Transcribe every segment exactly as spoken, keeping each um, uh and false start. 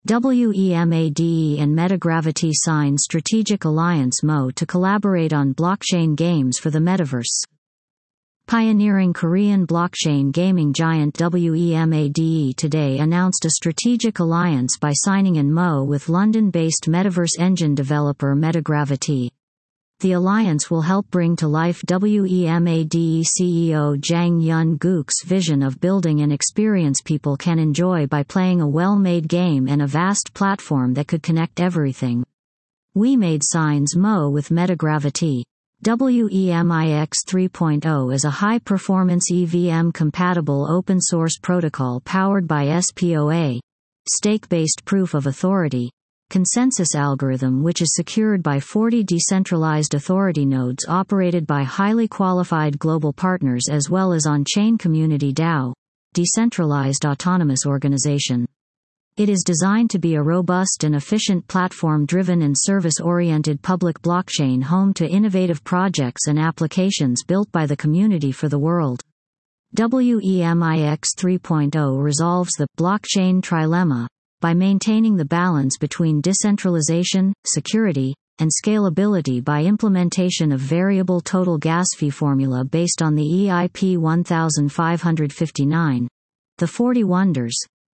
WEMADE and Metagravity signed strategic alliance M O to collaborate on blockchain games for the metaverse. Pioneering Korean blockchain gaming giant WEMADE today announced a strategic alliance by signing an M O with London-based metaverse engine developer Metagravity. The alliance will help bring to life WEMADE C E O Jang Yun-gook's vision of building an experience people can enjoy by playing a well-made game and a vast platform that could connect everything. WeMade signs M O with Metagravity. WEMIX three point oh is a high-performance E V M-compatible open-source protocol powered by S P O A, stake-based proof of authority, consensus algorithm which is secured by forty decentralized authority nodes operated by highly qualified global partners as well as on-chain community DAO, decentralized autonomous organization. It is designed to be a robust and efficient platform-driven and service-oriented public blockchain home to innovative projects and applications built by the community for the world. WEMIX three point oh resolves the blockchain trilemma by maintaining the balance between decentralization, security, and scalability by implementation of variable total gas fee formula based on the E I P fifteen fifty-nine, the forty Wonders,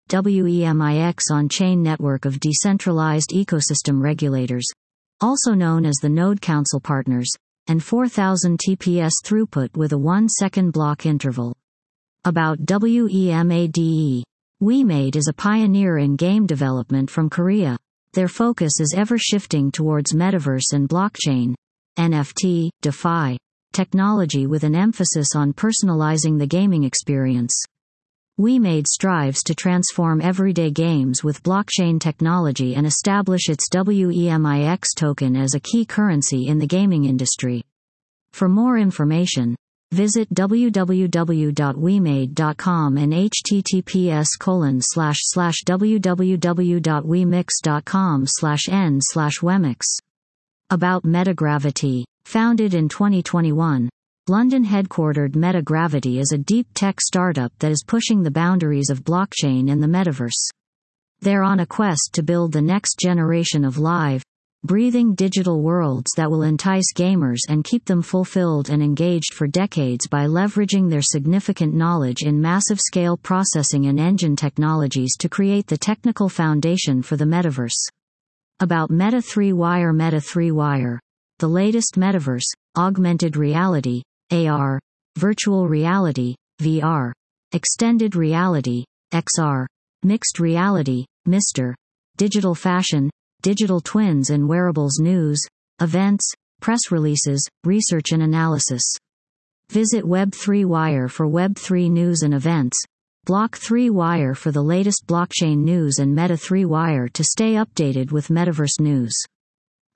WEMIX on-chain network of decentralized ecosystem regulators, also known as the Node Council Partners, and four thousand T P S throughput with a one-second block interval. About WEMADE. WeMade is a pioneer in game development from Korea. Their focus is ever shifting towards metaverse and blockchain, N F T, DeFi, technology with an emphasis on personalizing the gaming experience. WeMade strives to transform everyday games with blockchain technology and establish its WEMIX token as a key currency in the gaming industry. For more information, visit w w w dot wemade dot com and h t t p s colon slash slash w w w dot wemix dot com slash n slash wemix. About Metagravity. Founded in twenty twenty-one, London-headquartered Metagravity is a deep tech startup that is pushing the boundaries of blockchain and the metaverse. They're on a quest to build the next generation of live, breathing digital worlds that will entice gamers and keep them fulfilled and engaged for decades by leveraging their significant knowledge in massive-scale processing and engine technologies to create the technical foundation for the metaverse. About Meta three wire Meta three wire. The latest metaverse, augmented reality, A R, virtual reality, V R, extended reality, X R, mixed reality, MiSTer, digital fashion, digital twins and wearables news, events, press releases, research and analysis. Visit Web three wire for Web three news and events, Block three wire for the latest blockchain news and Meta three wire to stay updated with metaverse news.